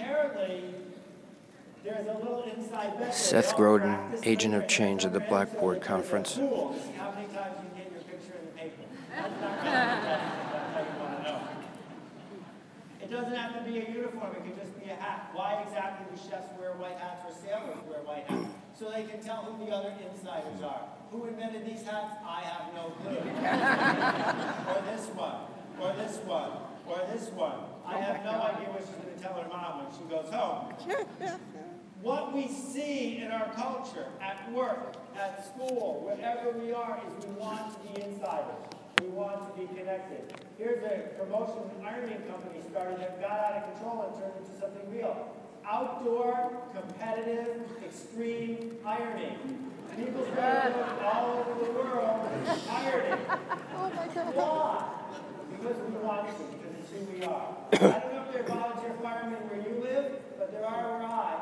apparently, there's a little inside bet. Seth Godin, agent of change at the Blackboard Conference. How many times you get your picture in the paper? That's not going to be that's how you want to know. It doesn't have to be a uniform. It can just be a hat. Why exactly do chefs wear white hats or sailors wear white hats? So they can tell who the other insiders are. Who invented these hats? I have no clue. Or this one, or this one, or this one. I have no idea what she's going to tell her mom when she goes home. What we see in our culture, at work, at school, wherever we are, is we want to be insiders. We want to be connected. Here's a promotion ironing company started that got out of control and turned into something real. Outdoor, competitive, extreme ironing. People started going all over the world ironing. Oh my God. Why? Because we want to, because it's who we are. I don't know if there are volunteer firemen where you live, but there are where I.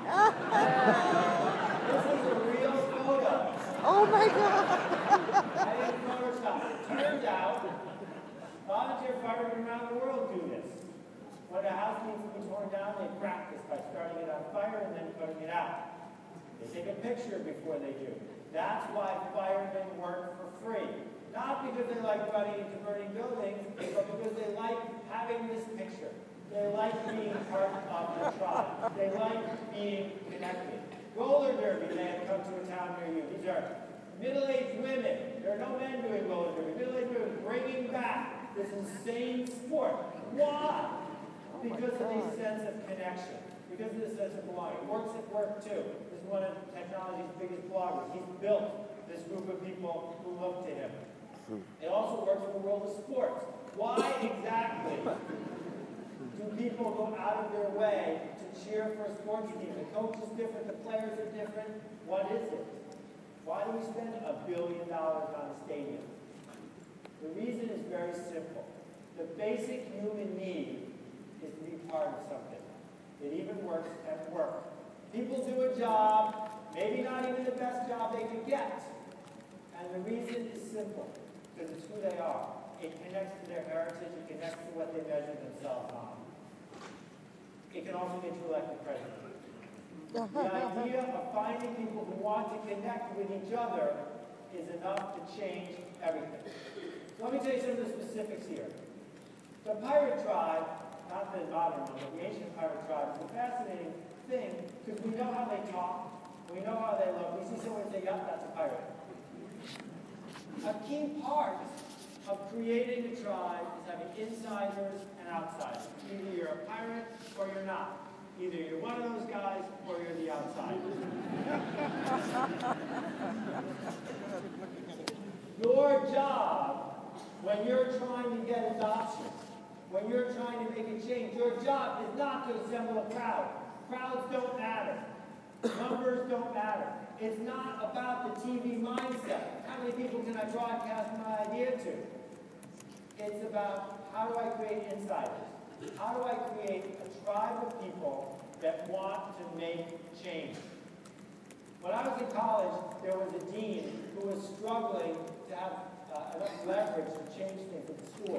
This is a real photo. Oh my God. I didn't Photoshop it. Turns out, volunteer firemen around the world do this. When a house needs to be torn down, they practice by starting it on fire and then putting it out. They take a picture before they do. That's why firemen work for free. Not because they like running into burning buildings, but because they like having this picture. They like being part of the tribe. They like being connected. Roller derby may have come to a town near you. These are middle-aged women. There are no men doing roller derby. Middle-aged women bringing back this insane sport. Why? Because of this sense of connection. Because of this sense of belonging. It works at work too. This is one of technology's biggest bloggers. He's built this group of people who look to him. It also works in the world of sports. Why exactly do people go out of their way to cheer for a sports team? The coach is different, the players are different. What is it? Why do we spend $1 billion on a stadium? The reason is very simple. The basic human need is to be part of something. It even works at work. People do a job, maybe not even the best job they could get. And the reason is simple, because it's who they are. It connects to their heritage, it connects to what they measure themselves on. It can also get you elected president. The idea of finding people who want to connect with each other is enough to change everything. So let me tell you some of the specifics here. The pirate tribe, not the modern one, but the ancient pirate tribe, is a fascinating thing because we know how they talk, we know how they look. We see someone and say, yep, that's a pirate. A key part of creating a tribe is having insiders and outsiders. Either you're a pirate or you're not. Either you're one of those guys or you're the outsider. Your job, when you're trying to get adoption, when you're trying to make a change, your job is not to assemble a crowd. Crowds don't matter. Numbers don't matter. It's not about the TV mindset. How many people can I broadcast my idea to? It's about how do I create insiders? How do I create a tribe of people that want to make change? When I was in college, there was a dean who was struggling to have enough leverage to change things at the school.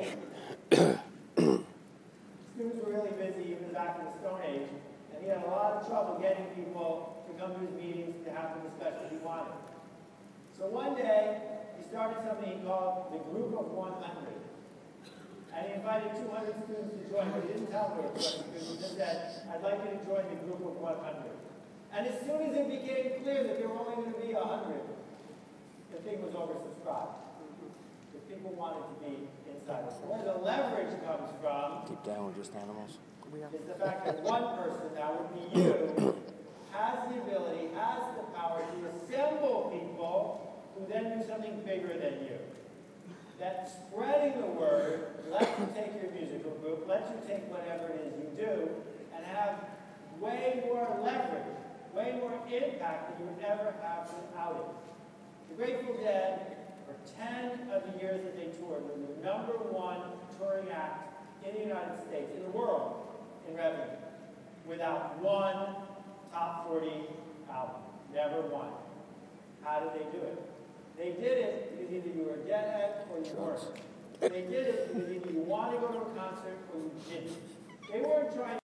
Students were really busy even back in the Stone Age, and he had a lot of trouble getting people to come to his meetings to have the discussions he wanted. So one day, he started something he called the Group of 100. And he invited 200 students to join, but he didn't tell me it was because he just said, I'd like you to join the Group of 100. And as soon as it became clear that there were only going to be 100, the thing was oversubscribed. The people wanted to be insiders. Where the leverage comes from Deep down, we're just animals. is the fact that one person, that would be you, has the ability, has the power to assemble people who then do something bigger than you. That spreading the word lets you take your musical group, lets you take whatever it is you do, and have way more leverage, way more impact than you would ever have without it. The Grateful Dead, for 10 of the years that they toured, were the #1 touring act in the United States, in the world, in revenue, without one top 40 album. Never one. How did they do it? They did it because either you were a deadhead or you weren't. They did it because either you wanted to go to a concert or you didn't. They weren't trying